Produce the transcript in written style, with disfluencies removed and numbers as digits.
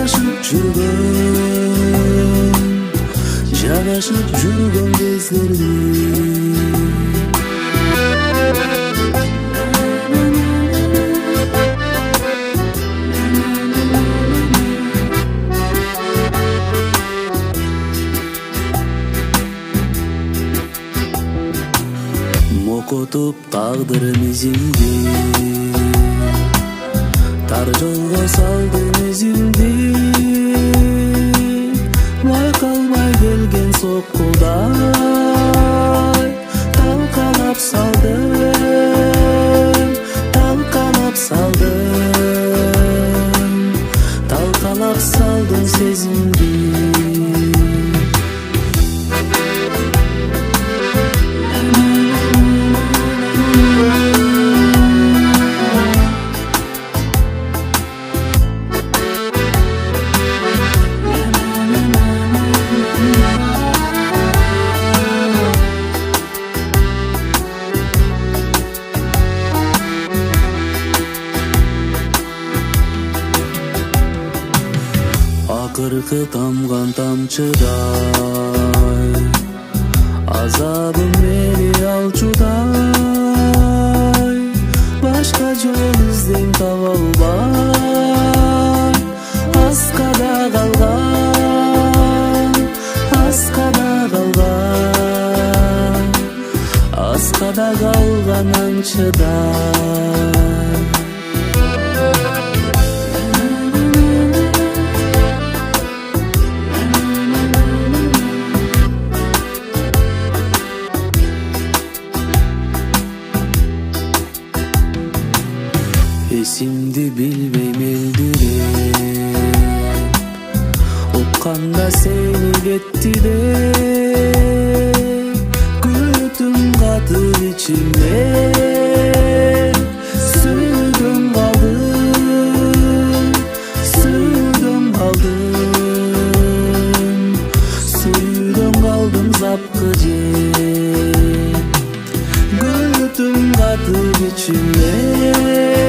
жадашып жүргөн кездерди мокотуп тагдырым изимди тар жолго салдым изимди байкалбай келген соккудай талкалап салдым талкалап салдым сезимди акыркы тамган тамчыдай азабым мени алчудай башка жол издейм таба албай аскада калган аңчыдай эсимди билбейм элдиреп укканда сени кетти деп күтүм катып ичимде сүйдүм калдым запкы жеп күтүм катып ичимде